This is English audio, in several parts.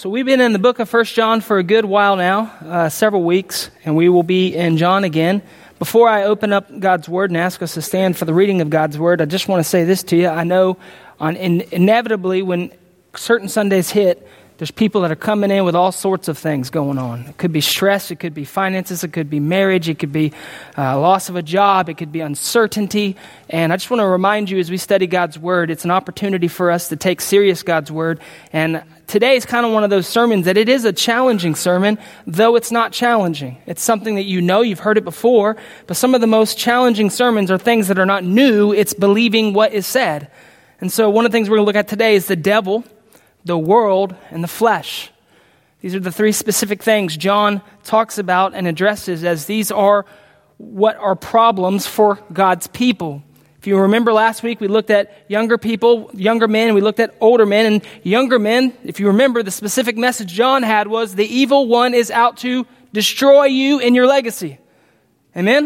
So we've been in the book of 1 John for a good while now, several weeks, and we will be in John again. Before I open up God's Word and ask us to stand for the reading of God's Word, I just want to say this to you. I know inevitably when certain Sundays hit, there's people that are coming in with all sorts of things going on. It could be stress, it could be finances, it could be marriage, it could be loss of a job, it could be uncertainty. And I just want to remind you as we study God's Word, it's an opportunity for us to take serious God's Word. And today is kind of one of those sermons that it is a challenging sermon, though it's not challenging. It's something that you know, you've heard it before, but some of the most challenging sermons are things that are not new, it's believing what is said. And so one of the things we're going to look at today is the devil, the world, and the flesh. These are the three specific things John talks about and addresses as these are what are problems for God's people. If you remember last week, we looked at younger people, younger men, and we looked at older men. And younger men, if you remember, the specific message John had was the evil one is out to destroy you and your legacy. Amen?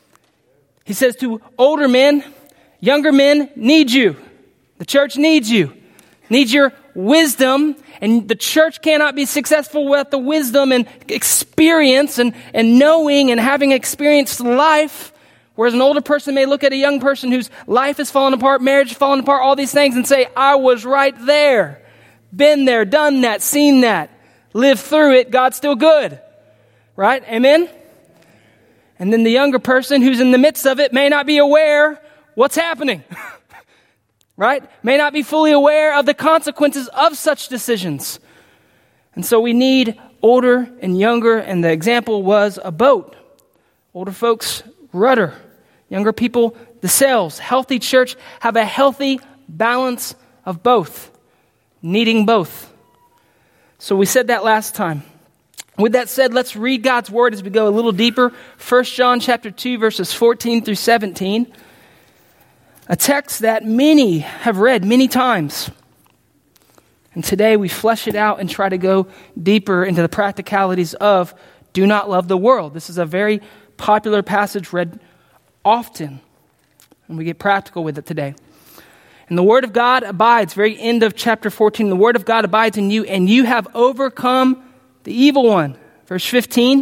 He says to older men, younger men need you. The church needs you. Needs your wisdom, and the church cannot be successful without the wisdom and experience and knowing and having experienced life. Whereas an older person may look at a young person whose life is falling apart, marriage is falling apart, all these things, and say, I was right there. Been there, done that, seen that, lived through it, God's still good. Right? Amen? And then the younger person who's in the midst of it may not be aware what's happening. Right? May not be fully aware of the consequences of such decisions. And so we need older and younger, and the example was a boat. Older folks, rudder. Younger people, the sails. Healthy church have a healthy balance of both, needing both. So we said that last time. With that said, let's read God's Word as we go a little deeper. 1 John chapter 2, verses 14 through 17. A text that many have read many times. And today we flesh it out and try to go deeper into the practicalities of do not love the world. This is a very popular passage read often. And we get practical with it today. And the Word of God abides, very end of chapter 14, the Word of God abides in you, and you have overcome the evil one. Verse 15.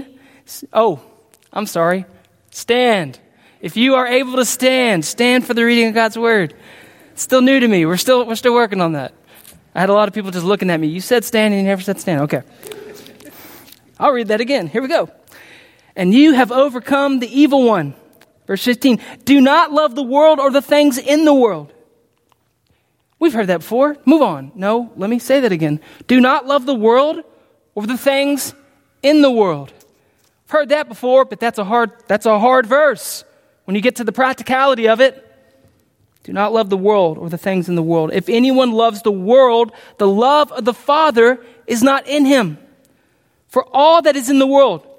Stand. If you are able to stand for the reading of God's Word. It's still new to me. We're still working on that. I had a lot of people just looking at me. You said stand and you never said stand. Okay. I'll read that again. Here we go. And you have overcome the evil one. Verse 15. Do not love the world or the things in the world. We've heard that before. Move on. No, let me say that again. Do not love the world or the things in the world. I've heard that before, but that's a hard verse. When you get to the practicality of it, do not love the world or the things in the world. If anyone loves the world, the love of the Father is not in him. For all that is in the world,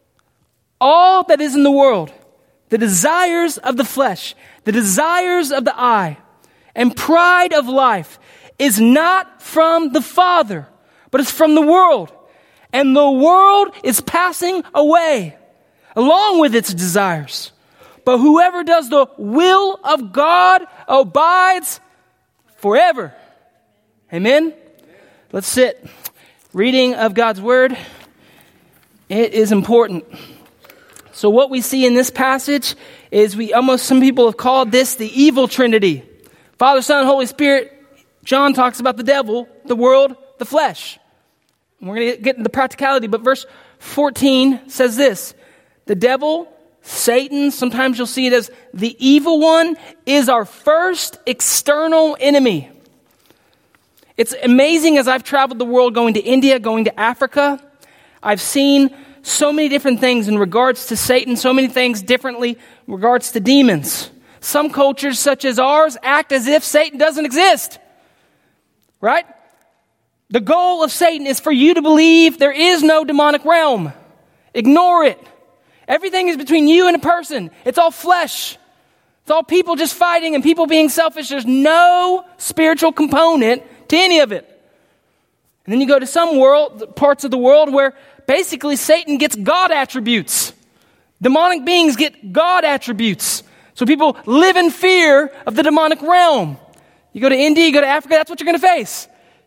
the desires of the flesh, the desires of the eye, and pride of life is not from the Father, but is from the world. And the world is passing away along with its desires. But whoever does the will of God abides forever. Amen? Let's sit. Reading of God's Word. It is important. So what we see in this passage is some people have called this the evil Trinity. Father, Son, Holy Spirit. John talks about the devil, the world, the flesh. And we're going to get into the practicality, but verse 14 says this. The devil, Satan, sometimes you'll see it as the evil one, is our first external enemy. It's amazing as I've traveled the world going to India, going to Africa, I've seen so many different things in regards to Satan, so many things differently in regards to demons. Some cultures such as ours act as if Satan doesn't exist. Right? The goal of Satan is for you to believe there is no demonic realm. Ignore it. Everything is between you and a person. It's all flesh. It's all people just fighting and people being selfish. There's no spiritual component to any of it. And then you go to some parts of the world where basically Satan gets God attributes. Demonic beings get God attributes. So people live in fear of the demonic realm. You go to India, you go to Africa, that's what you're going to face.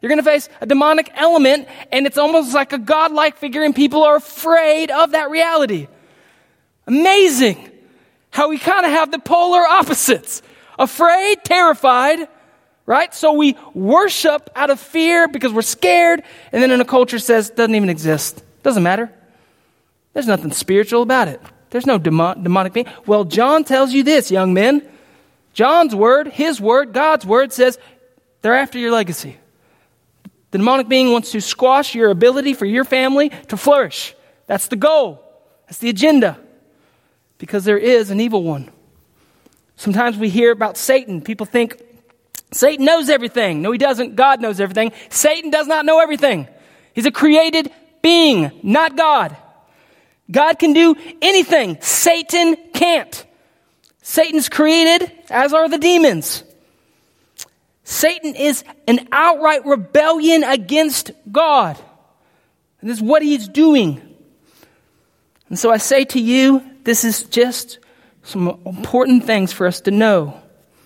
You're going to face a demonic element, and it's almost like a godlike figure, and people are afraid of that reality. Amazing how we kind of have the polar opposites. Afraid, terrified, right? So we worship out of fear because we're scared, and then in a culture says, doesn't even exist. Doesn't matter. There's nothing spiritual about it. There's no demonic being. Well, John tells you this, young men. John's word, his word, God's word says, they're after your legacy. The demonic being wants to squash your ability for your family to flourish. That's the goal. That's the agenda. Because there is an evil one. Sometimes we hear about Satan. People think Satan knows everything. No, he doesn't. God knows everything. Satan does not know everything. He's a created being, not God. God can do anything. Satan can't. Satan's created, as are the demons. Satan is an outright rebellion against God. And this is what he's doing. And so I say to you, this is just some important things for us to know.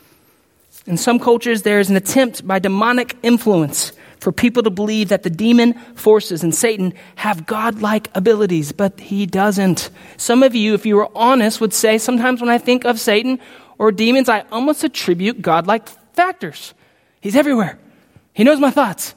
In some cultures, there is an attempt by demonic influence for people to believe that the demon forces and Satan have godlike abilities, but he doesn't. Some of you, if you were honest, would say, sometimes when I think of Satan or demons, I almost attribute godlike factors. He's everywhere. He knows my thoughts.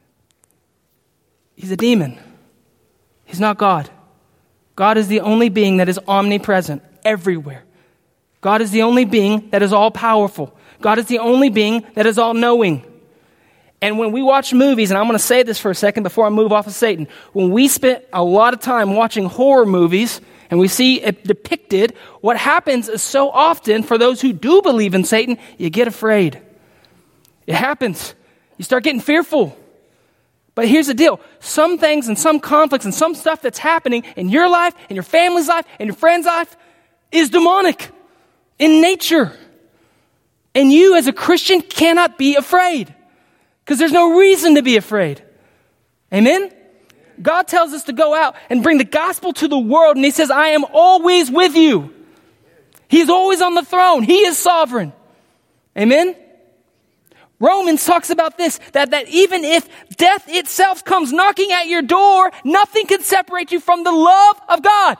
He's a demon. He's not God. God is the only being that is omnipresent, everywhere. God is the only being that is all-powerful. God is the only being that is all-knowing. And when we watch movies, and I'm going to say this for a second before I move off of Satan, when we spend a lot of time watching horror movies and we see it depicted, what happens is so often for those who do believe in Satan, you get afraid. It happens. You start getting fearful. But here's the deal. Some things and some conflicts and some stuff that's happening in your life, in your family's life, in your friend's life is demonic in nature. And you as a Christian cannot be afraid because there's no reason to be afraid. Amen? God tells us to go out and bring the gospel to the world, and he says, I am always with you. He's always on the throne. He is sovereign. Amen? Romans talks about this, that even if death itself comes knocking at your door, nothing can separate you from the love of God.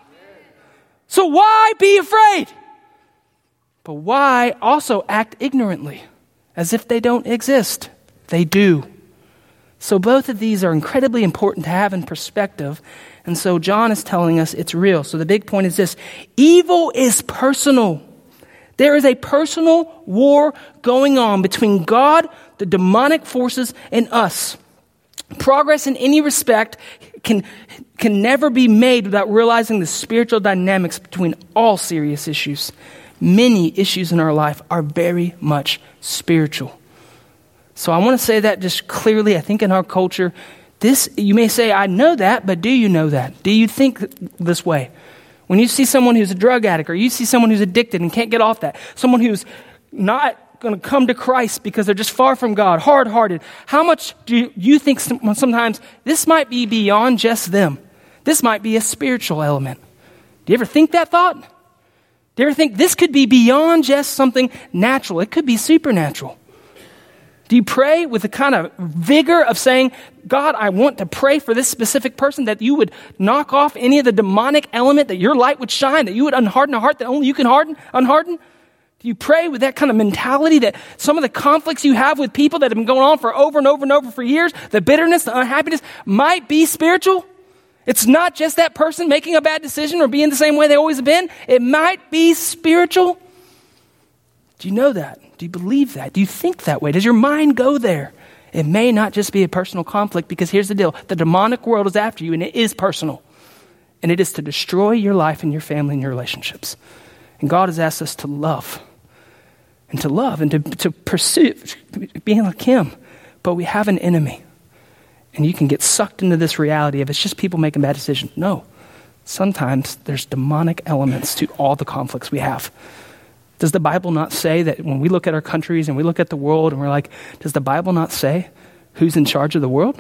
So why be afraid? But why also act ignorantly, as if they don't exist? They do. So both of these are incredibly important to have in perspective. And so John is telling us it's real. So the big point is this: evil is personal. There is a personal war going on between God, the demonic forces, and us. Progress in any respect can never be made without realizing the spiritual dynamics between all serious issues. Many issues in our life are very much spiritual. So I want to say that just clearly. I think in our culture, you may say, I know that, but do you know that? Do you think this way? When you see someone who's a drug addict, or you see someone who's addicted and can't get off that, someone who's not going to come to Christ because they're just far from God, hard-hearted, how much do you think sometimes this might be beyond just them? This might be a spiritual element. Do you ever think that thought? Do you ever think this could be beyond just something natural? It could be supernatural. Do you pray with the kind of vigor of saying, God, I want to pray for this specific person, that you would knock off any of the demonic element, that your light would shine, that you would unharden a heart that only you can unharden? Do you pray with that kind of mentality that some of the conflicts you have with people that have been going on for over and over and over for years, the bitterness, the unhappiness, might be spiritual? It's not just that person making a bad decision or being the same way they always have been. It might be spiritual. Do you know that? Do you believe that? Do you think that way? Does your mind go there? It may not just be a personal conflict, because here's the deal. The demonic world is after you, and it is personal. And it is to destroy your life and your family and your relationships. And God has asked us to love. And to pursue being like him. But we have an enemy. And you can get sucked into this reality of it's just people making bad decisions. No. Sometimes there's demonic elements to all the conflicts we have. Does the Bible not say that when we look at our countries and we look at the world and we're like, does the Bible not say who's in charge of the world?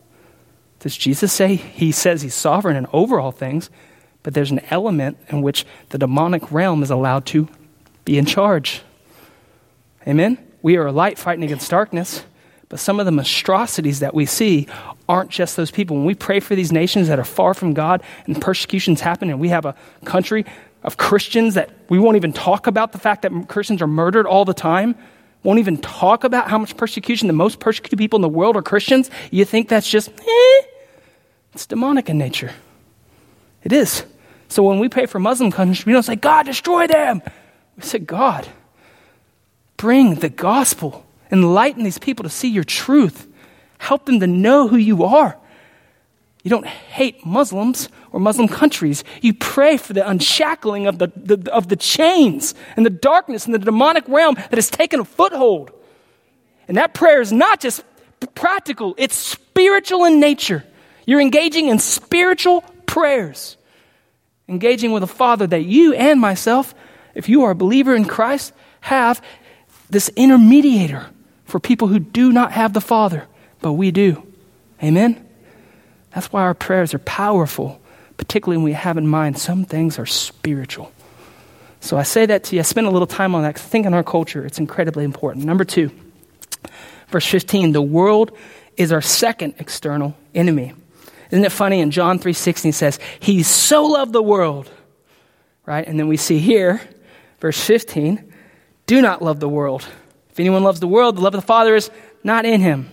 Does Jesus say he says he's sovereign and over all things, but there's an element in which the demonic realm is allowed to be in charge? Amen? We are a light fighting against darkness, But some of the monstrosities that we see aren't just those people. When we pray for these nations that are far from God and persecutions happen, and we have a country of Christians that we won't even talk about the fact that Christians are murdered all the time, won't even talk about how much persecution, the most persecuted people in the world are Christians, you think that's just, it's demonic in nature. It is. So when we pray for Muslim countries, we don't say, God, destroy them. We say, God, bring the gospel. Enlighten these people to see your truth. Help them to know who you are. You don't hate Muslims or Muslim countries. You pray for the unshackling of the chains and the darkness and the demonic realm that has taken a foothold. And that prayer is not just practical, it's spiritual in nature. You're engaging in spiritual prayers. Engaging with a Father that you and myself, if you are a believer in Christ, have this intermediator for people who do not have the Father, but we do. Amen? That's why our prayers are powerful, particularly when we have in mind some things are spiritual. So I say that to you. I spent a little time on that because I think in our culture it's incredibly important. Number 2, verse 15, the world is our second external enemy. Isn't it funny? In John 3:16 it says, he so loved the world, right? And then we see here, verse 15, do not love the world. If anyone loves the world, the love of the Father is not in him.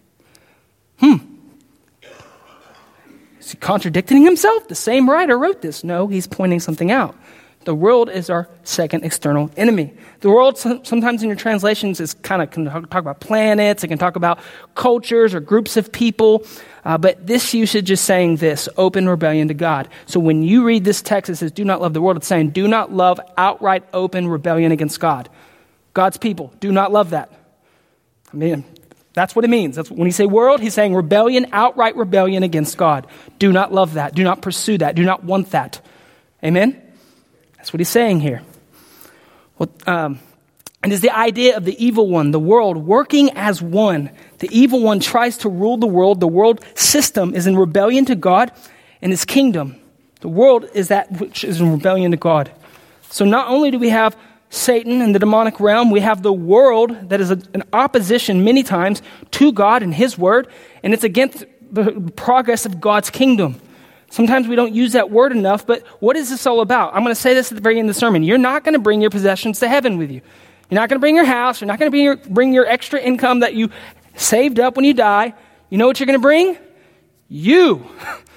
Is he contradicting himself? The same writer wrote this. No, he's pointing something out. The world is our second external enemy. The world, sometimes in your translations, can talk about planets. It can talk about cultures or groups of people. But this usage is saying this, open rebellion to God. So when you read this text, it says, do not love the world. It's saying, do not love outright open rebellion against God. God's people, do not love that. I mean, that's what it means. That's when he say world, he's saying rebellion, outright rebellion against God. Do not love that. Do not pursue that. Do not want that. Amen? That's what he's saying here. Well, and is the idea of the evil one, the world, working as one. The evil one tries to rule the world. The world system is in rebellion to God and his kingdom. The world is that which is in rebellion to God. So not only do we have Satan and the demonic realm, we have the world that is an opposition many times to God and his word, and it's against the progress of God's kingdom. Sometimes we don't use that word enough, but what is this all about? I'm going to say this at the very end of the sermon. You're not going to bring your possessions to heaven with you. You're not going to bring your house. You're not going to bring your extra income that you saved up when you die. You know what you're going to bring? You.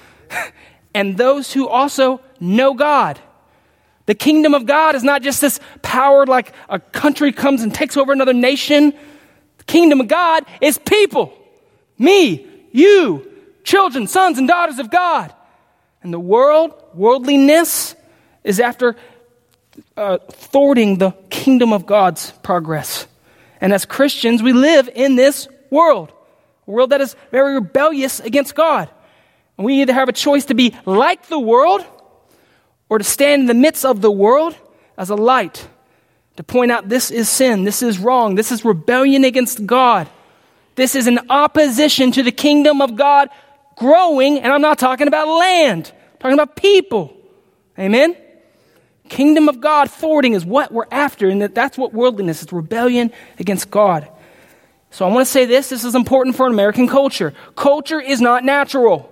And those who also know God. The kingdom of God is not just this power like a country comes and takes over another nation. The kingdom of God is people. Me, you, children, sons and daughters of God. And the world, worldliness, is after thwarting the kingdom of God's progress. And as Christians, we live in this world. A world that is very rebellious against God. And we either have a choice to be like the world or to stand in the midst of the world as a light, to point out this is sin, this is wrong, this is rebellion against God. This is an opposition to the kingdom of God growing, and I'm not talking about land, I'm talking about people. Amen? Kingdom of God thwarting is what we're after, and that's what worldliness is, rebellion against God. So I want to say this is important for American culture. Culture is not natural.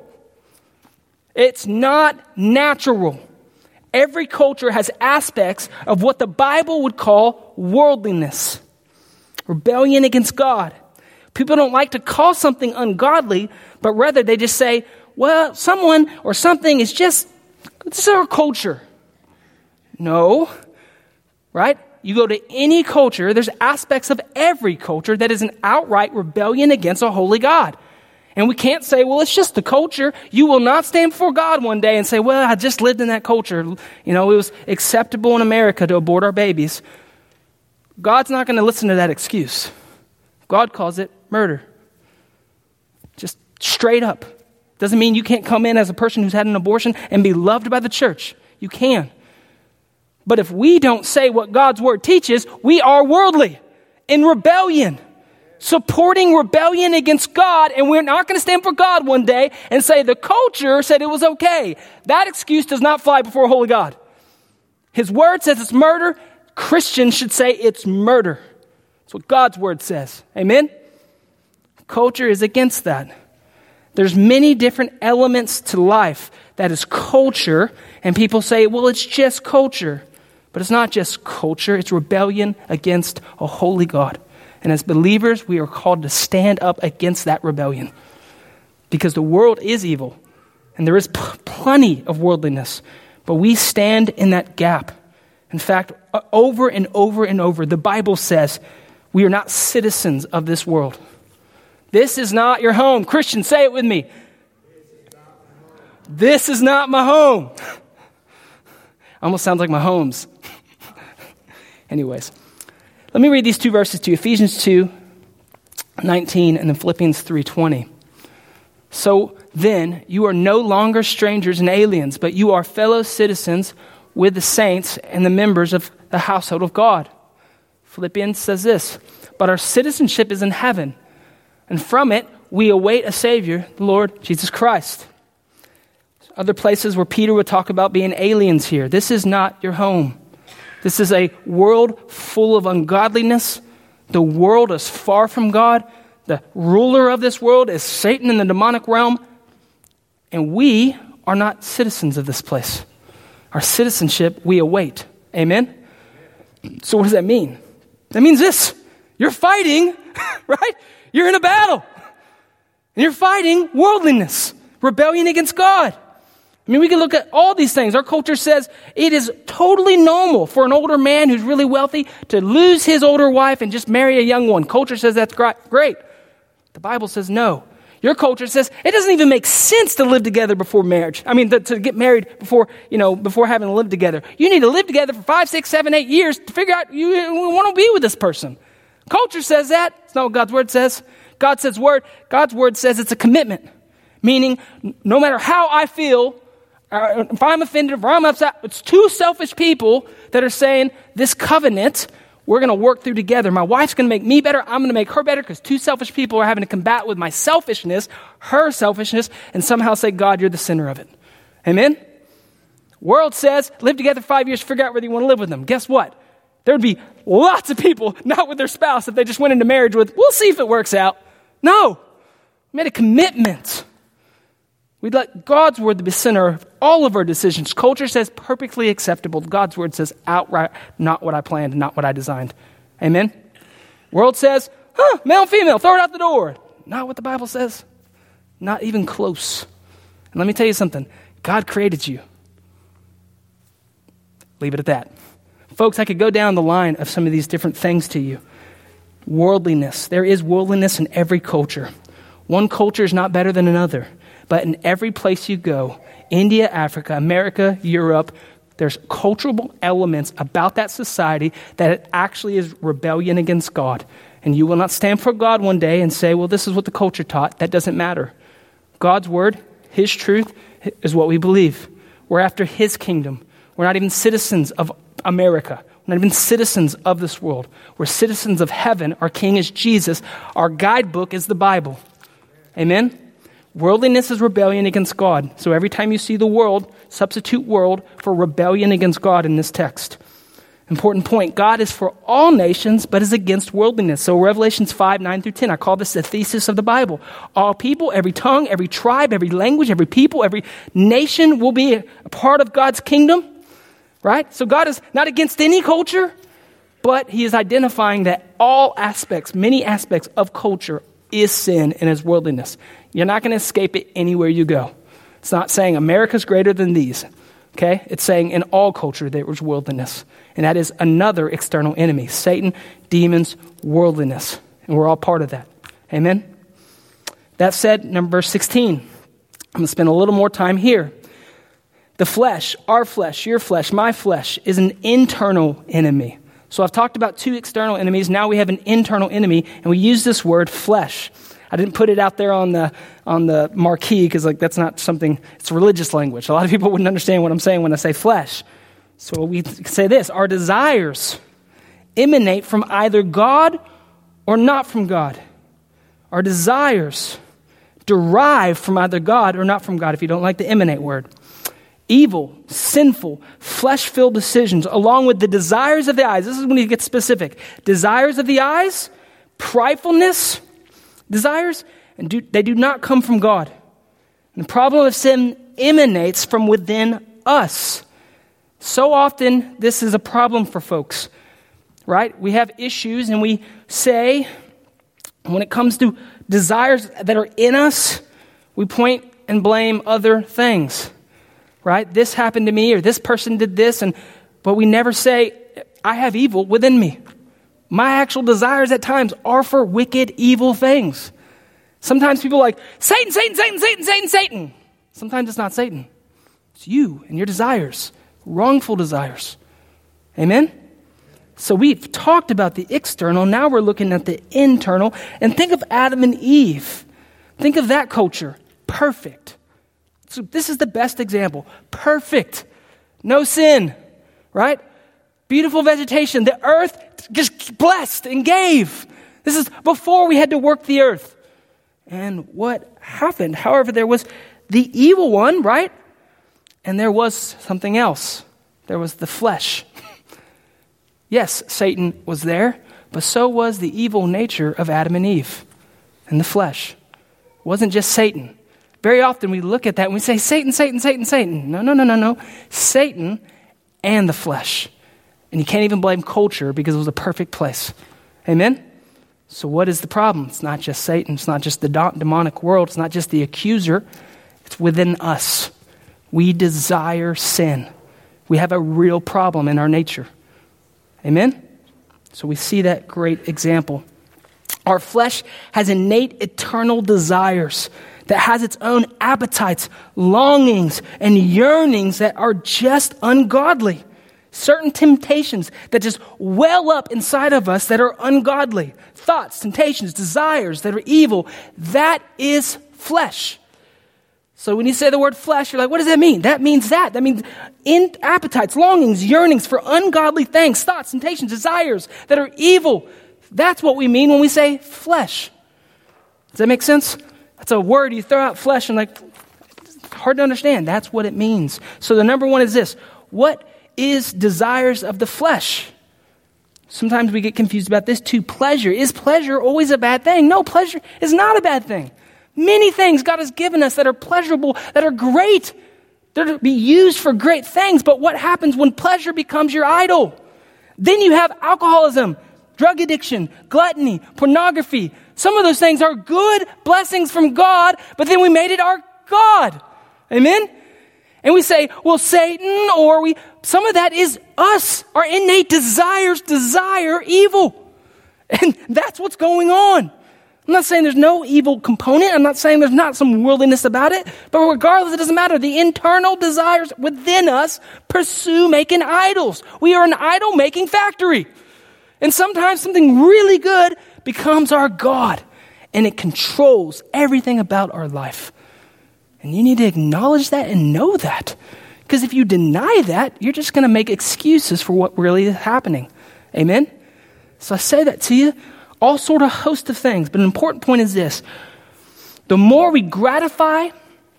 It's not natural. Every culture has aspects of what the Bible would call worldliness, rebellion against God. People don't like to call something ungodly, but rather they just say, well, someone or something is just, this is our culture. No, right? You go to any culture, there's aspects of every culture that is an outright rebellion against a holy God. And we can't say, well, it's just the culture. You will not stand before God one day and say, well, I just lived in that culture. You know, it was acceptable in America to abort our babies. God's not going to listen to that excuse. God calls it murder. Just straight up. Doesn't mean you can't come in as a person who's had an abortion and be loved by the church. You can. But if we don't say what God's word teaches, we are worldly, in rebellion. Supporting rebellion against God, and we're not going to stand for God one day and say the culture said it was okay. That excuse does not fly before a holy God. His word says it's murder. Christians should say it's murder. That's what God's word says. Amen? Culture is against that. There's many different elements to life that is culture, and people say, well, it's just culture. But it's not just culture, it's rebellion against a holy God. And as believers, we are called to stand up against that rebellion. Because the world is evil, and there is plenty of worldliness. But we stand in that gap. In fact, over and over and over, the Bible says we are not citizens of this world. This is not your home. Christian, say it with me. This is not my home. Almost sounds like my homes. Anyways, let me read these two verses to you. Ephesians 2:19 and then Philippians 3:20. So then, you are no longer strangers and aliens, but you are fellow citizens with the saints and the members of the household of God. Philippians says this, but our citizenship is in heaven, and from it we await a Savior, the Lord Jesus Christ. Other places where Peter would talk about being aliens here. This is not your home. This is a world full of ungodliness. The world is far from God. The ruler of this world is Satan in the demonic realm. And we are not citizens of this place. Our citizenship we await. Amen? So what does that mean? That means this. You're fighting, right? You're in a battle. And you're fighting worldliness, rebellion against God. I mean, we can look at all these things. Our culture says it is totally normal for an older man who's really wealthy to lose his older wife and just marry a young one. Culture says that's great. The Bible says no. Your culture says it doesn't even make sense to live together before marriage. I mean, to get married before having to live together. You need to live together for 5, 6, 7, 8 years to figure out you want to be with this person. Culture says that. It's not what God's word says. God's word says it's a commitment. Meaning, no matter how I feel, if I'm offended, if I'm upset, it's two selfish people that are saying this covenant we're going to work through together. My wife's going to make me better. I'm going to make her better because two selfish people are having to combat with my selfishness, her selfishness, and somehow say, God, you're the center of it. Amen? World says, live together 5 years, figure out whether you want to live with them. Guess what? There would be lots of people not with their spouse if they just went into marriage with, we'll see if it works out. No. We made a commitment. We'd let God's word be the center of all of our decisions. Culture says perfectly acceptable. God's word says outright, not what I planned, not what I designed. Amen? World says, male and female, throw it out the door. Not what the Bible says. Not even close. And let me tell you something. God created you. Leave it at that. Folks, I could go down the line of some of these different things to you. Worldliness. There is worldliness in every culture. One culture is not better than another. But in every place you go, India, Africa, America, Europe, there's cultural elements about that society that it actually is rebellion against God. And you will not stand for God one day and say, well, this is what the culture taught. That doesn't matter. God's word, his truth, is what we believe. We're after his kingdom. We're not even citizens of America. We're not even citizens of this world. We're citizens of heaven. Our king is Jesus. Our guidebook is the Bible. Amen? Worldliness is rebellion against God. So every time you see the world, substitute world for rebellion against God in this text. Important point. God is for all nations, but is against worldliness. So Revelations 5:9-10, I call this the thesis of the Bible. All people, every tongue, every tribe, every language, every people, every nation will be a part of God's kingdom. Right? So God is not against any culture, but he is identifying that all aspects, many aspects of culture is sin and is worldliness. You're not going to escape it anywhere you go. It's not saying America's greater than these. Okay? It's saying in all culture there was worldliness. And that is another external enemy. Satan, demons, worldliness. And we're all part of that. Amen? That said, number 16. I'm going to spend a little more time here. The flesh, our flesh, your flesh, my flesh is an internal enemy. So I've talked about two external enemies. Now we have an internal enemy, and we use this word flesh. I didn't put it out there on the marquee because that's not something, it's religious language. A lot of people wouldn't understand what I'm saying when I say flesh. So we say this, our desires emanate from either God or not from God. Our desires derive from either God or not from God, if you don't like the emanate word. Evil, sinful, flesh-filled decisions, along with the desires of the eyes. This is when you get specific. Desires of the eyes, pridefulness, Desires, and they do not come from God. And the problem of sin emanates from within us. So often, this is a problem for folks, right? We have issues and we say, when it comes to desires that are in us, we point and blame other things, right? This happened to me, or this person did this, but we never say, I have evil within me. My actual desires at times are for wicked, evil things. Sometimes people are like, Satan, Satan, Satan, Satan, Satan, Satan. Sometimes it's not Satan. It's you and your desires, wrongful desires. Amen? So we've talked about the external. Now we're looking at the internal. And think of Adam and Eve. Think of that culture. Perfect. So this is the best example. Perfect. No sin, right? Beautiful vegetation. The earth just blessed and gave. This is before we had to work the earth. And what happened? However, there was the evil one, right? And there was something else. There was the flesh. Yes, Satan was there, but so was the evil nature of Adam and Eve and the flesh. It wasn't just Satan. Very often we look at that and we say, Satan, Satan, Satan, Satan. No. Satan and the flesh. And you can't even blame culture because it was a perfect place. Amen? So what is the problem? It's not just Satan. It's not just the demonic world. It's not just the accuser. It's within us. We desire sin. We have a real problem in our nature. Amen? So we see that great example. Our flesh has innate eternal desires that has its own appetites, longings, and yearnings that are just ungodly. Certain temptations that just well up inside of us that are ungodly. Thoughts, temptations, desires that are evil. That is flesh. So when you say the word flesh, you're like, what does that mean? That means that. That means in appetites, longings, yearnings for ungodly things, thoughts, temptations, desires that are evil. That's what we mean when we say flesh. Does that make sense? That's a word you throw out, flesh, and like, it's hard to understand. That's what it means. So the number one is this. What is desires of the flesh? Sometimes we get confused about this too. Pleasure. Is pleasure always a bad thing? No, pleasure is not a bad thing. Many things God has given us that are pleasurable, that are great. They're to be used for great things. But what happens when pleasure becomes your idol? Then you have alcoholism, drug addiction, gluttony, pornography. Some of those things are good blessings from God, but then we made it our God. Amen? And we say, well, Satan, some of that is us. Our innate desires desire evil. And that's what's going on. I'm not saying there's no evil component. I'm not saying there's not some worldliness about it. But regardless, it doesn't matter. The internal desires within us pursue making idols. We are an idol-making factory. And sometimes something really good becomes our God. And it controls everything about our life. And you need to acknowledge that and know that. Because if you deny that, you're just going to make excuses for what really is happening. Amen? So I say that to you. All sort of host of things. But an important point is this. The more we are gratified,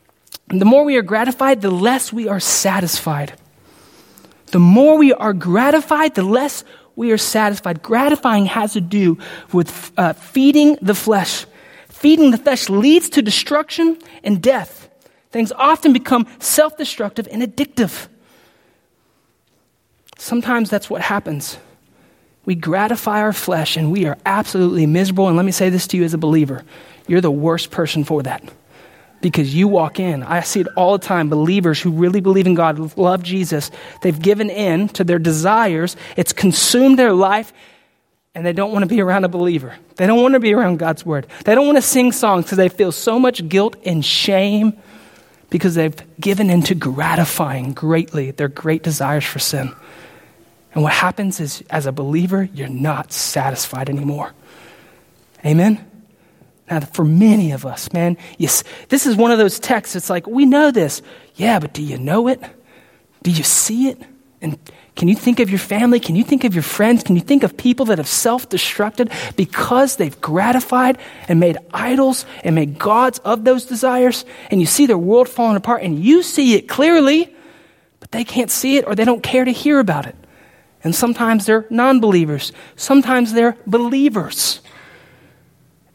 the less we are satisfied. The more we are gratified, the less we are satisfied. Gratifying has to do with feeding the flesh. Feeding the flesh leads to destruction and death. Things often become self-destructive and addictive. Sometimes that's what happens. We gratify our flesh and we are absolutely miserable. And let me say this to you as a believer. You're the worst person for that. Because you walk in. I see it all the time. Believers who really believe in God, love Jesus. They've given in to their desires. It's consumed their life. And they don't want to be around a believer. They don't want to be around God's word. They don't want to sing songs because they feel so much guilt and shame because they've given in to gratifying greatly their great desires for sin. And what happens is, as a believer, you're not satisfied anymore. Amen? Now, for many of us, man, yes, this is one of those texts. It's like, we know this. Yeah, but do you know it? Do you see it? And can you think of your family? Can you think of your friends? Can you think of people that have self-destructed because they've gratified and made idols and made gods of those desires? And you see their world falling apart and you see it clearly, but they can't see it or they don't care to hear about it. And sometimes they're non-believers. Sometimes they're believers.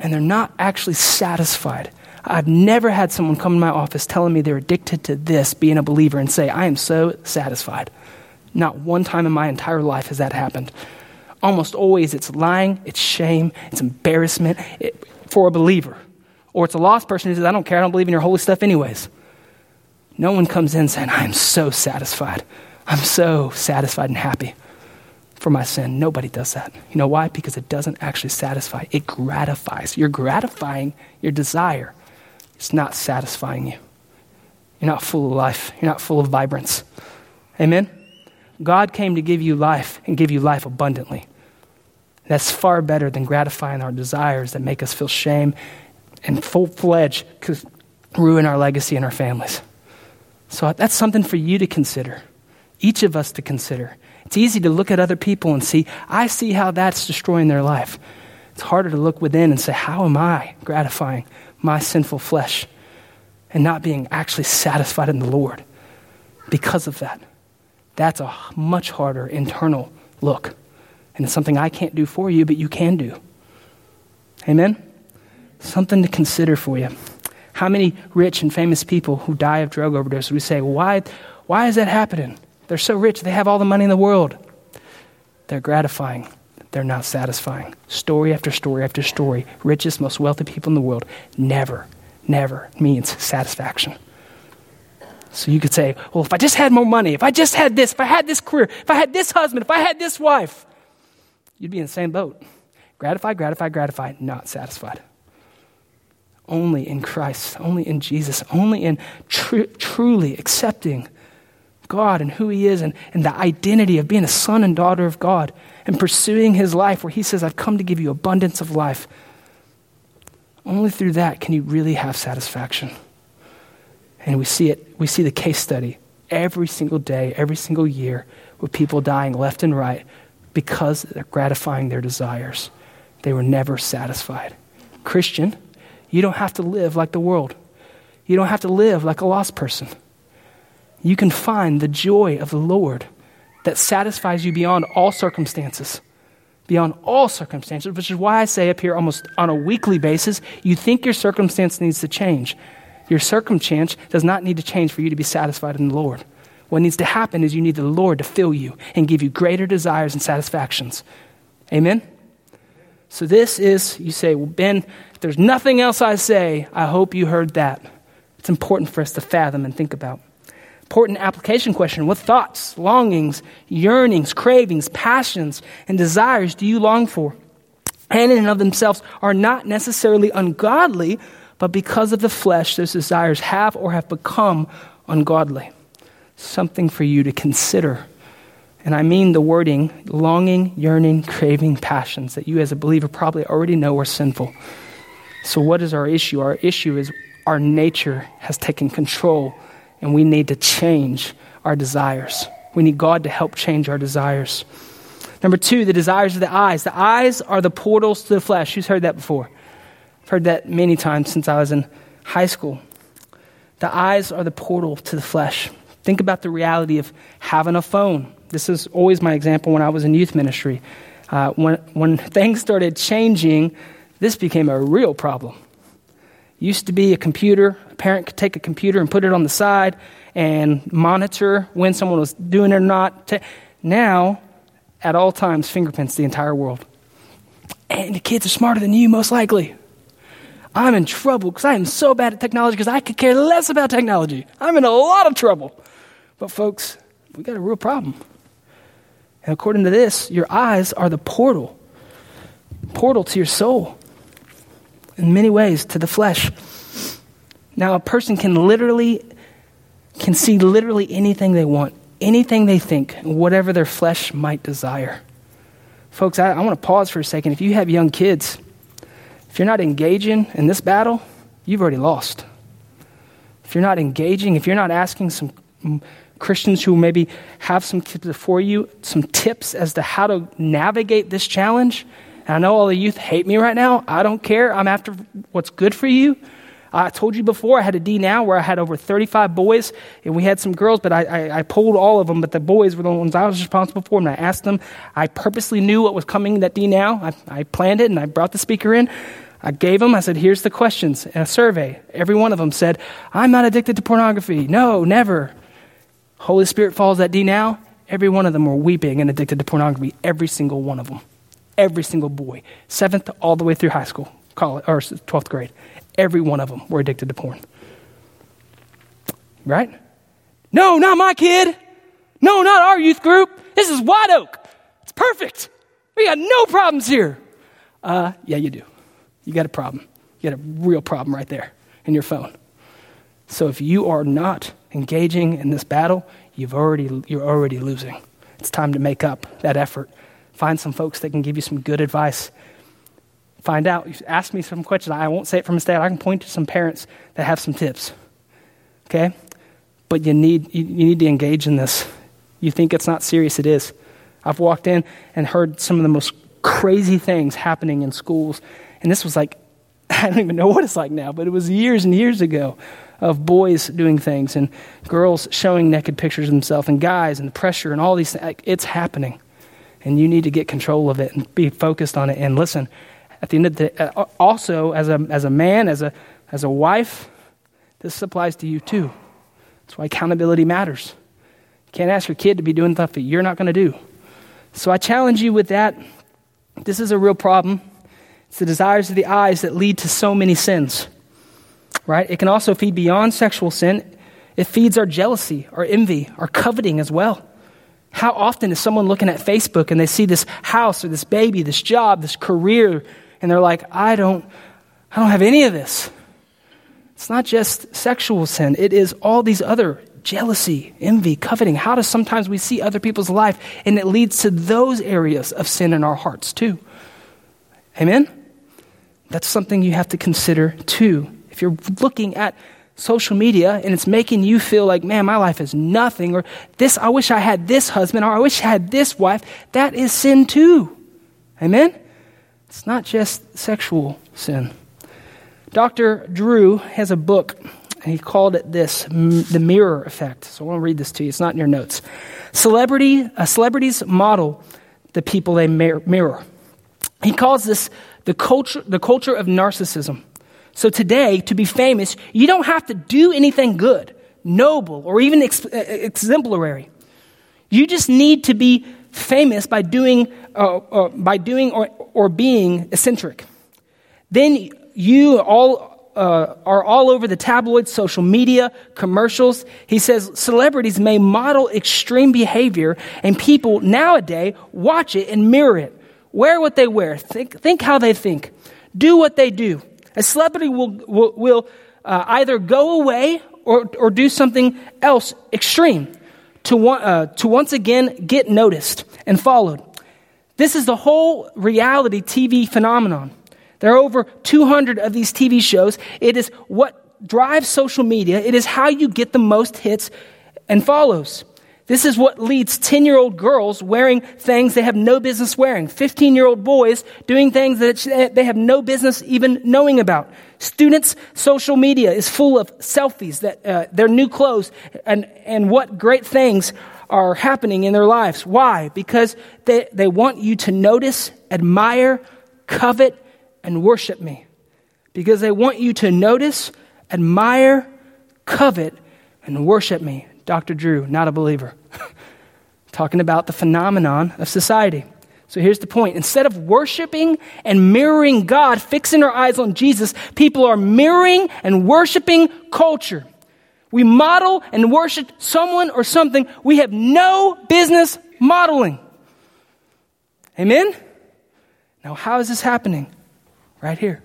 and they're not actually satisfied. I've never had someone come to my office telling me they're addicted to this, being a believer, and say, I am so satisfied. Not one time in my entire life has that happened. Almost always it's lying, it's shame, it's embarrassment for a believer. Or it's a lost person who says, I don't care, I don't believe in your holy stuff anyways. No one comes in saying, I am so satisfied. I'm so satisfied and happy for my sin. Nobody does that. You know why? Because it doesn't actually satisfy. It gratifies. You're gratifying your desire. It's not satisfying you. You're not full of life. You're not full of vibrance. Amen? God came to give you life and give you life abundantly. That's far better than gratifying our desires that make us feel shame and full-fledged could ruin our legacy and our families. So that's something for you to consider, each of us to consider. It's easy to look at other people and see, I see how that's destroying their life. It's harder to look within and say, how am I gratifying my sinful flesh and not being actually satisfied in the Lord because of that? That's a much harder internal look. And it's something I can't do for you, but you can do. Amen? Something to consider for you. How many rich and famous people who die of drug overdose, we say, why is that happening? They're so rich, they have all the money in the world. They're gratifying. They're not satisfying. Story after story after story. Richest, most wealthy people in the world never means satisfaction. So you could say, well, if I just had more money, if I just had this, if I had this career, if I had this husband, if I had this wife, you'd be in the same boat. Gratified, not satisfied. Only in Christ, only in Jesus, only in truly accepting God and who he is and the identity of being a son and daughter of God and pursuing his life where he says, I've come to give you abundance of life. Only through that can you really have satisfaction. And we see the case study every single day, every single year with people dying left and right because they're gratifying their desires. They were never satisfied. Christian, you don't have to live like the world. You don't have to live like a lost person. You can find the joy of the Lord that satisfies you beyond all circumstances. Beyond all circumstances, which is why I say up here almost on a weekly basis, you think your circumstance needs to change. Your circumstance does not need to change for you to be satisfied in the Lord. What needs to happen is you need the Lord to fill you and give you greater desires and satisfactions. Amen? So this is, you say, well, Ben, if there's nothing else I say, I hope you heard that. It's important for us to fathom and think about. Important application question. What thoughts, longings, yearnings, cravings, passions, and desires do you long for? And in and of themselves are not necessarily ungodly, but because of the flesh, those desires have or have become ungodly. Something for you to consider. And I mean the wording, longing, yearning, craving, passions that you as a believer probably already know are sinful. So what is our issue? Our issue is our nature has taken control and we need to change our desires. We need God to help change our desires. Number 2, the desires of the eyes. The eyes are the portals to the flesh. Who's heard that before? I've heard that many times since I was in high school. The eyes are the portal to the flesh. Think about the reality of having a phone. This is always my example when I was in youth ministry. When things started changing, this became a real problem. Used to be a computer. A parent could take a computer and put it on the side and monitor when someone was doing it or not. Now, at all times, fingerprints the entire world. And the kids are smarter than you, most likely. I'm in trouble because I am so bad at technology because I could care less about technology. I'm in a lot of trouble. But folks, we got a real problem. And according to this, your eyes are the portal to your soul. In many ways, to the flesh. Now, a person can see literally anything they want, anything they think, whatever their flesh might desire. Folks, I want to pause for a second. If you have young kids, if you're not engaging in this battle, you've already lost. If you're not engaging, if you're not asking some Christians who maybe have some tips for you, some tips as to how to navigate this challenge. And I know all the youth hate me right now. I don't care. I'm after what's good for you. I told you before, I had a D now where I had over 35 boys, and we had some girls, but I pulled all of them, but the boys were the ones I was responsible for, and I asked them. I purposely knew what was coming that D now. I planned it, and I brought the speaker in. I gave them, I said, here's the questions in a survey. Every one of them said, I'm not addicted to pornography. No, never. Holy Spirit follows that D now. Every one of them were weeping and addicted to pornography. Every single one of them. Every single boy. 7th all the way through high school, college, or 12th grade. Every one of them were addicted to porn. Right? No, not my kid. No, not our youth group. This is White Oak. It's perfect. We got no problems here. Yeah, you do. You got a problem. You got a real problem right there in your phone. So if you are not engaging in this battle, you're already losing. It's time to make up that effort. Find some folks that can give you some good advice. Find out. Ask me some questions. I won't say it from a state. I can point to some parents that have some tips. Okay? But you need to engage in this. You think it's not serious, it is. I've walked in and heard some of the most crazy things happening in schools. And this was like, I don't even know what it's like now, but it was years and years ago of boys doing things and girls showing naked pictures of themselves and guys and the pressure and all these things. It's happening. And you need to get control of it and be focused on it. And listen, at the end of the day, also as a man, as a wife, this applies to you too. That's why accountability matters. You can't ask your kid to be doing stuff that you're not going to do. So I challenge you with that. This is a real problem. It's the desires of the eyes that lead to so many sins, right? It can also feed beyond sexual sin. It feeds our jealousy, our envy, our coveting as well. How often is someone looking at Facebook and they see this house or this baby, this job, this career, and they're like, I don't have any of this. It's not just sexual sin. It is all these other jealousy, envy, coveting. How does sometimes we see other people's life and it leads to those areas of sin in our hearts too? Amen? That's something you have to consider too. If you're looking at social media and it's making you feel like, man, my life is nothing, or this, I wish I had this husband, or I wish I had this wife, that is sin too. Amen? It's not just sexual sin. Dr. Drew has a book, and he called it this, The Mirror Effect. So I want to read this to you. It's not in your notes. Celebrities model the people they mirror. He calls this the culture of narcissism. So today, to be famous, you don't have to do anything good, noble, or even exemplary. You just need to be famous by doing or being eccentric. Then you are all over the tabloids, social media, commercials. He says celebrities may model extreme behavior, and people nowadays watch it and mirror it. Wear what they wear. Think how they think. Do what they do. A celebrity will either go away or do something else extreme to once again get noticed and followed. This is the whole reality TV phenomenon. There are over 200 of these TV shows. It is what drives social media. It is how you get the most hits and follows. This is what leads 10-year-old girls wearing things they have no business wearing. 15-year-old boys doing things that they have no business even knowing about. Students' social media is full of selfies, that their new clothes, and what great things are happening in their lives. Why? Because they want you to notice, admire, covet, and worship me. Because they want you to notice, admire, covet, and worship me. Dr. Drew, not a believer. Talking about the phenomenon of society. So here's the point. Instead of worshiping and mirroring God, fixing our eyes on Jesus, people are mirroring and worshiping culture. We model and worship someone or something we have no business modeling. Amen? Now, how is this happening? Right here.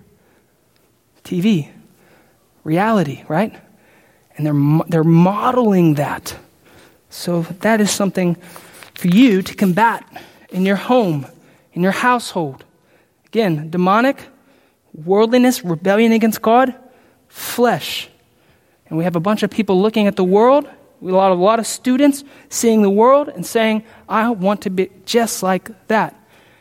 TV. Reality, right? And they're modeling that. So that is something for you to combat in your home, in your household. Again, demonic, worldliness, rebellion against God, flesh. And we have a bunch of people looking at the world, a lot of students seeing the world and saying, I want to be just like that.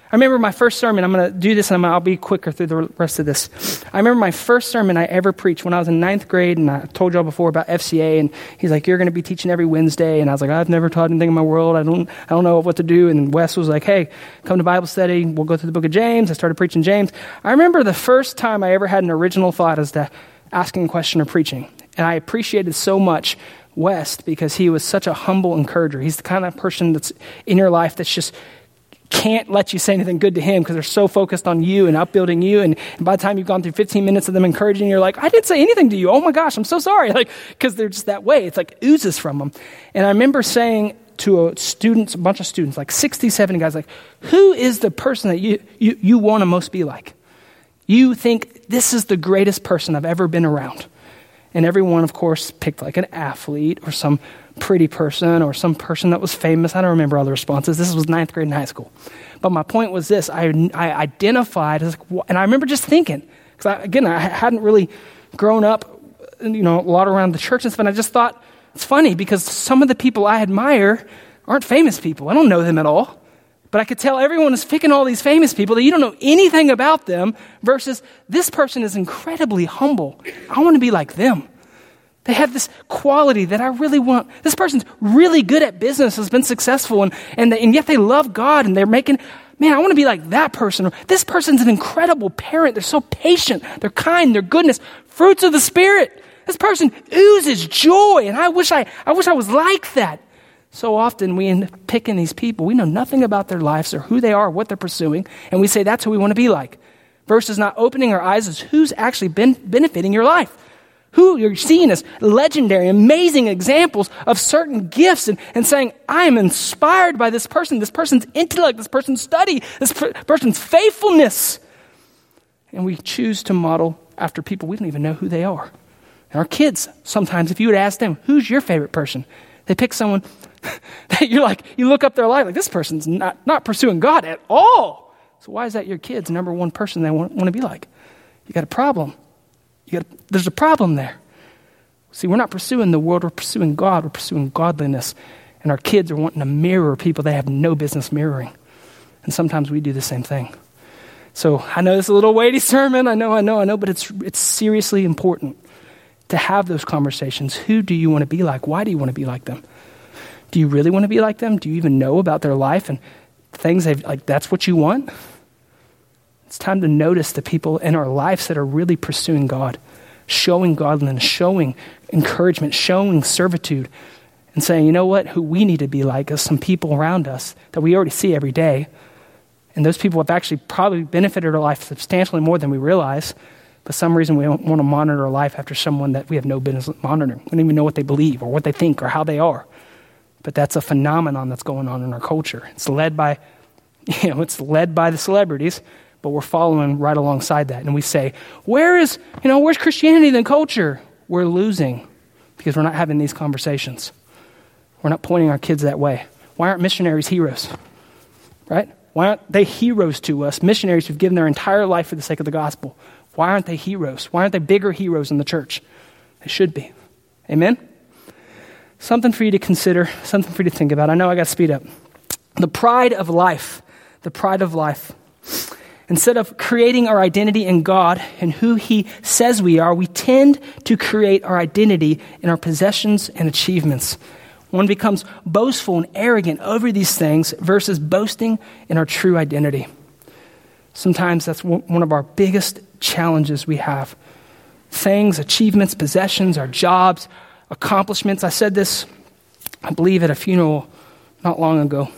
I remember my first sermon. I'm going to do this, and I'll be quicker through the rest of this. I remember my first sermon I ever preached when I was in 9th grade, and I told y'all before about FCA, and he's like, "You're going to be teaching every Wednesday." And I was like, "I've never taught anything in my world. I don't know what to do." And Wes was like, "Hey, come to Bible study. We'll go through the book of James." I started preaching James. I remember the first time I ever had an original thought as to asking a question or preaching, and I appreciated so much West because he was such a humble encourager. He's the kind of person that's in your life that's just can't let you say anything good to him because they're so focused on you and upbuilding you. And by the time you've gone through 15 minutes of them encouraging you, you're like, "I didn't say anything to you. Oh my gosh, I'm so sorry." Like, because they're just that way. It's like oozes from them. And I remember saying to a bunch of students, like 60, 70 guys, like, "Who is the person that you want to most be like? You think this is the greatest person I've ever been around?" And everyone, of course, picked like an athlete or some pretty person or some person that was famous. I don't remember all the responses. This was 9th grade in high school. But my point was this. I identified as, and I remember just thinking, because I hadn't really grown up, a lot around the church and stuff, and I just thought, it's funny because some of the people I admire aren't famous people. I don't know them at all. But I could tell everyone is picking all these famous people that you don't know anything about them versus this person is incredibly humble. I want to be like them. They have this quality that I really want. This person's really good at business, has been successful, and yet they love God, and they're making, man, I want to be like that person. Or, this person's an incredible parent. They're so patient. They're kind. They're goodness. Fruits of the Spirit. This person oozes joy, and I wish I was like that. So often we end up picking these people. We know nothing about their lives or who they are, or what they're pursuing, and we say that's who we want to be like, versus not opening our eyes as who's actually been benefiting your life. Who you're seeing as legendary, amazing examples of certain gifts and saying, "I am inspired by this person's intellect, this person's study, this person's faithfulness." And we choose to model after people we don't even know who they are. And our kids, sometimes if you would ask them, "Who's your favorite person?" They pick someone that you're like, you look up their life, like this person's not pursuing God at all. So why is that your kid's number one person they want to be like? You got a problem. There's a problem there. See, we're not pursuing the world, we're pursuing God, we're pursuing godliness. And our kids are wanting to mirror people they have no business mirroring. And sometimes we do the same thing. So I know this is a little weighty sermon, I know, but it's seriously important to have those conversations. Who do you want to be like? Why do you want to be like them? Do you really want to be like them? Do you even know about their life and things that's what you want? It's time to notice the people in our lives that are really pursuing God, showing godliness, showing encouragement, showing servitude, and saying, you know what, who we need to be like is some people around us that we already see every day. And those people have actually probably benefited our life substantially more than we realize. But for some reason we don't want to monitor our life after someone that we have no business monitoring. We don't even know what they believe or what they think or how they are. But that's a phenomenon that's going on in our culture. It's led by the celebrities, but we're following right alongside that. And we say, where's Christianity in the culture? We're losing because we're not having these conversations. We're not pointing our kids that way. Why aren't missionaries heroes? Right? Why aren't they heroes to us? Missionaries who've given their entire life for the sake of the gospel. Why aren't they heroes? Why aren't they bigger heroes in the church? They should be. Amen? Something for you to consider, something for you to think about. I know I got to speed up. The pride of life. The pride of life. Instead of creating our identity in God and who He says we are, we tend to create our identity in our possessions and achievements. One becomes boastful and arrogant over these things versus boasting in our true identity. Sometimes that's one of our biggest challenges we have. Things, achievements, possessions, our jobs, accomplishments. I said this, I believe, at a funeral not long ago.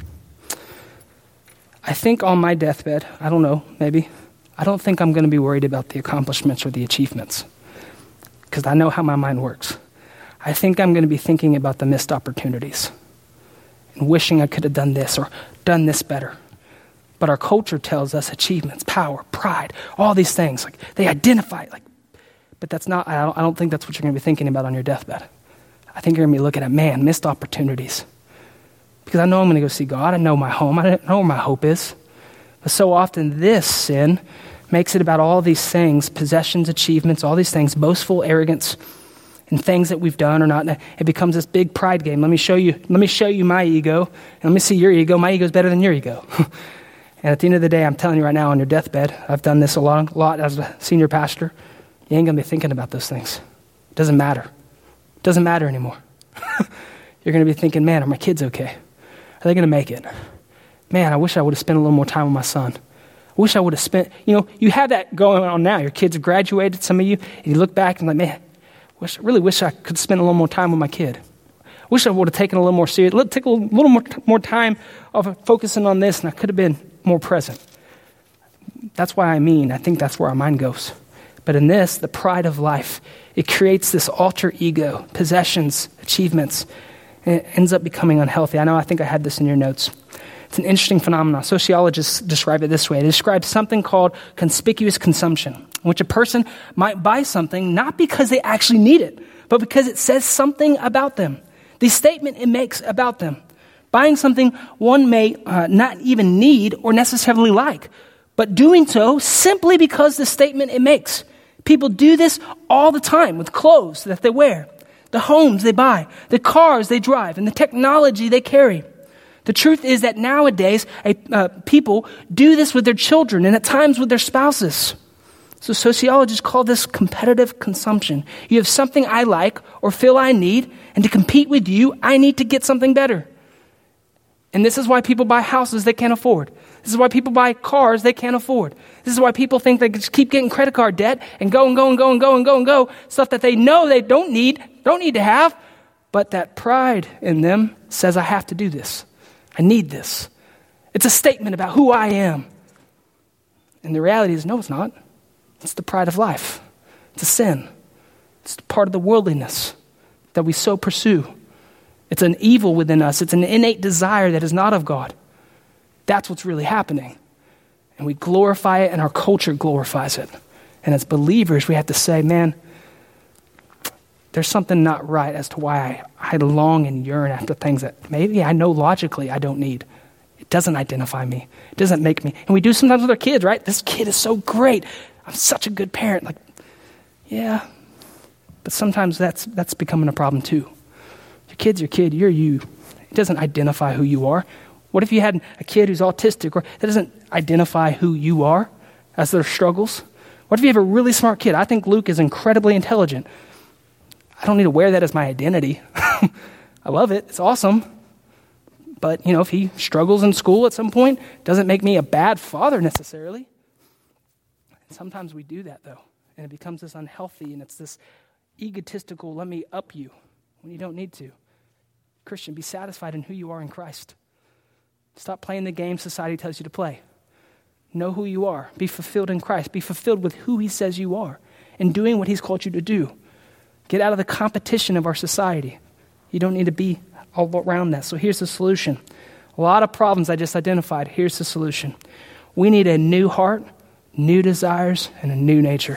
I think on my deathbed, I don't know, maybe, I don't think I'm going to be worried about the accomplishments or the achievements because I know how my mind works. I think I'm going to be thinking about the missed opportunities and wishing I could have done this or done this better. But our culture tells us achievements, power, pride, all these things, like they identify, but that's not, I don't think that's what you're going to be thinking about on your deathbed. I think you're going to be looking at, missed opportunities. Because I know I'm going to go see God. I know my home. I know where my hope is. But so often this sin makes it about all these things, possessions, achievements, all these things, boastful arrogance, and things that we've done or not. It becomes this big pride game. Let me show you my ego, and let me see your ego. My ego is better than your ego. And at the end of the day, I'm telling you right now, on your deathbed, I've done this a lot as a senior pastor, you ain't going to be thinking about those things. It doesn't matter. It doesn't matter anymore. You're going to be thinking, man, are my kids okay? Are they going to make it? Man, I wish I would have spent a little more time with my son. I wish I would have spent, you have that going on now. Your kids have graduated, some of you, and you look back and like, man, really wish I could spend a little more time with my kid. Wish I would have taken a little more serious, take a little more time of focusing on this, and I could have been more present. That's why I think that's where our mind goes. But in this, the pride of life, it creates this alter ego, possessions, achievements, and it ends up becoming unhealthy. I think I had this in your notes. It's an interesting phenomenon. Sociologists describe it this way. They describe something called conspicuous consumption, in which a person might buy something not because they actually need it, but because it says something about them. The statement it makes about them. Buying something one may not even need or necessarily like, but doing so simply because the statement it makes. People do this all the time with clothes that they wear, the homes they buy, the cars they drive, and the technology they carry. The truth is that nowadays, people do this with their children and at times with their spouses. So sociologists call this competitive consumption. You have something I like or feel I need, and to compete with you, I need to get something better. And this is why people buy houses they can't afford. This is why people buy cars they can't afford. This is why people think they just keep getting credit card debt and go, stuff that they know they don't need to have, but that pride in them says, I have to do this. I need this. It's a statement about who I am. And the reality is, no, it's not. It's the pride of life. It's a sin. It's part of the worldliness that we so pursue. It's an evil within us. It's an innate desire that is not of God. That's what's really happening. And we glorify it, and our culture glorifies it. And as believers, we have to say, man, there's something not right as to why I long and yearn after things that maybe I know logically I don't need. It doesn't identify me. It doesn't make me. And we do sometimes with our kids, right? This kid is so great. I'm such a good parent. Like, yeah. But sometimes that's becoming a problem too. Your kid's your kid. You're you. It doesn't identify who you are. What if you had a kid who's autistic or that doesn't identify who you are as their struggles? What if you have a really smart kid? I think Luke is incredibly intelligent. I don't need to wear that as my identity. I love it. It's awesome. But, if he struggles in school at some point, doesn't make me a bad father necessarily. Sometimes we do that, though, and it becomes this unhealthy, and it's this egotistical, let me up you when you don't need to. Christian, be satisfied in who you are in Christ. Stop playing the game society tells you to play. Know who you are. Be fulfilled in Christ. Be fulfilled with who he says you are and doing what he's called you to do. Get out of the competition of our society. You don't need to be all around that. So here's the solution. A lot of problems I just identified. Here's the solution. We need a new heart, new desires, and a new nature.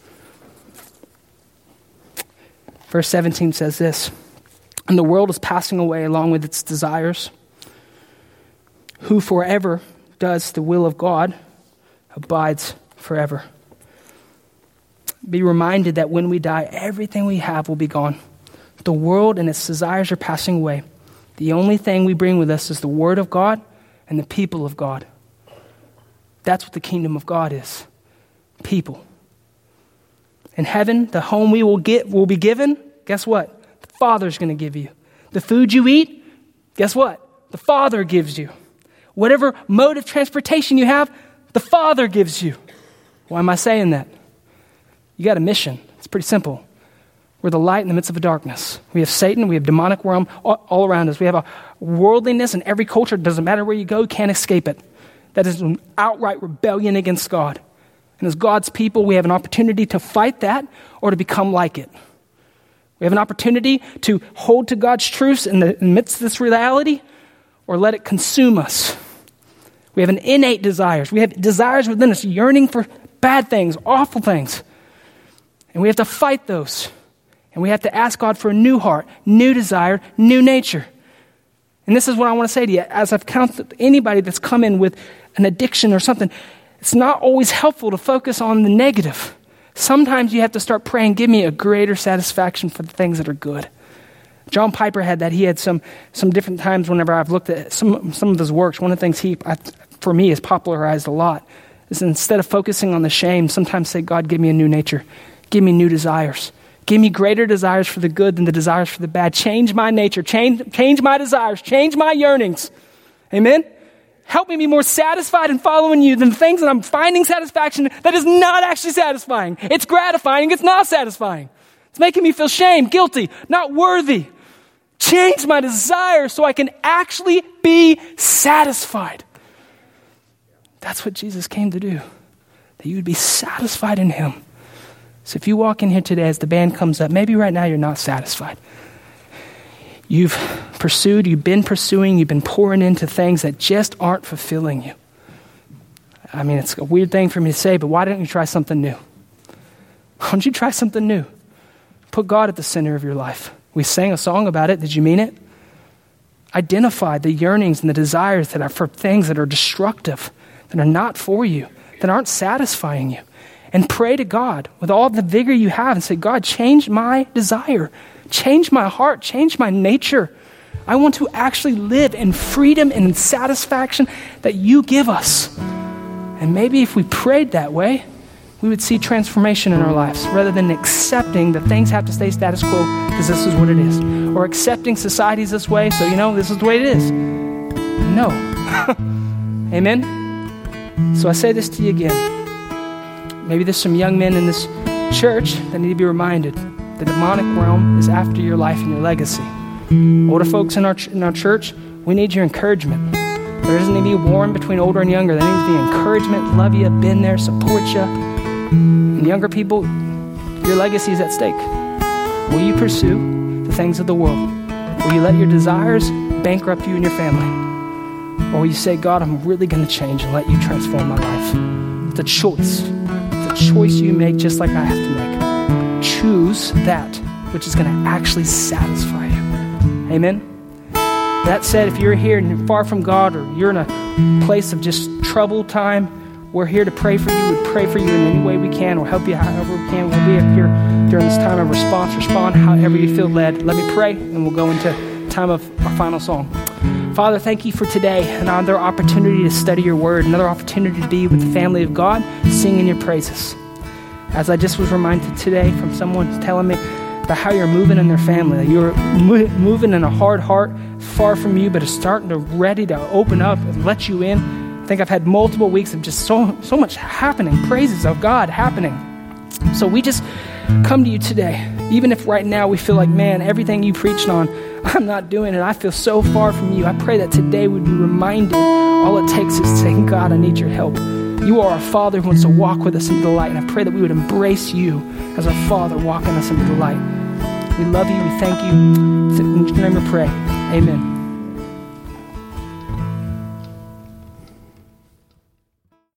Verse 17 says this, and the world is passing away along with its desires. Who forever does the will of God abides forever. Be reminded that when we die, everything we have will be gone. The world and its desires are passing away. The only thing we bring with us is the Word of God and the people of God. That's what the kingdom of God is. People. In heaven, the home we will be given, guess what? The Father's going to give you. The food you eat, guess what? The Father gives you. Whatever mode of transportation you have, the Father gives you. Why am I saying that? You got a mission. It's pretty simple. We're the light in the midst of a darkness. We have Satan. We have demonic realm all around us. We have a worldliness in every culture. It doesn't matter where you go. You can't escape it. That is an outright rebellion against God. And as God's people, we have an opportunity to fight that or to become like it. We have an opportunity to hold to God's truths in the midst of this reality or let it consume us. We have an innate desires. We have desires within us, yearning for bad things, awful things. And we have to fight those. And we have to ask God for a new heart, new desire, new nature. And this is what I want to say to you. As I've counseled anybody that's come in with an addiction or something, it's not always helpful to focus on the negative. Sometimes you have to start praying, give me a greater satisfaction for the things that are good. John Piper had that. He had some different times whenever I've looked at some of his works. One of the things I for me, is popularized a lot, is instead of focusing on the shame, sometimes say, God, give me a new nature. Give me new desires. Give me greater desires for the good than the desires for the bad. Change my nature. Change my desires. Change my yearnings. Amen? Help me be more satisfied in following you than the things that I'm finding satisfaction that is not actually satisfying. It's gratifying. It's not satisfying. It's making me feel shame, guilty, not worthy. Change my desire so I can actually be satisfied. That's what Jesus came to do, that you would be satisfied in him. So if you walk in here today as the band comes up, maybe right now you're not satisfied. You've pursued, you've been pursuing, you've been pouring into things that just aren't fulfilling you. I mean, it's a weird thing for me to say, but why don't you try something new? Why don't you try something new? Put God at the center of your life. We sang a song about it. Did you mean it? Identify the yearnings and the desires that are for things that are destructive, that are not for you, that aren't satisfying you. And pray to God with all the vigor you have and say, God, change my desire. Change my heart. Change my nature. I want to actually live in freedom and in satisfaction that you give us. And maybe if we prayed that way, we would see transformation in our lives rather than accepting that things have to stay status quo because this is what it is. Or accepting society's this way, so this is the way it is. No. Amen? So I say this to you again. Maybe there's some young men in this church that need to be reminded the demonic realm is after your life and your legacy. Older folks in our church, we need your encouragement. There doesn't need to be a war between older and younger. There needs to be encouragement, love you, been there, support you. And younger people, your legacy is at stake. Will you pursue the things of the world? Will you let your desires bankrupt you and your family? Or will you say, God, I'm really going to change and let you transform my life? It's a choice. It's a choice you make just like I have to make. Choose that which is going to actually satisfy you. Amen? That said, if you're here and you're far from God or you're in a place of just troubled time, we're here to pray for you. We pray for you in any way we can. We'll help you however we can. We'll be up here during this time of response. Respond however you feel led. Let me pray, and we'll go into time of our final song. Father, thank you for today, another opportunity to study your word, another opportunity to be with the family of God, singing your praises. As I just was reminded today from someone telling me about how you're moving in their family, that you're moving in a hard heart, far from you, but it's starting to ready to open up and let you in. I think I've had multiple weeks of just so much happening, praises of God happening. So we just come to you today, even if right now we feel like, man, everything you preached on, I'm not doing it. I feel so far from you. I pray that today we'd be reminded all it takes is saying, God, I need your help. You are our Father who wants to walk with us into the light, and I pray that we would embrace you as our Father walking us into the light. We love you. We thank you. In your name we pray. Amen.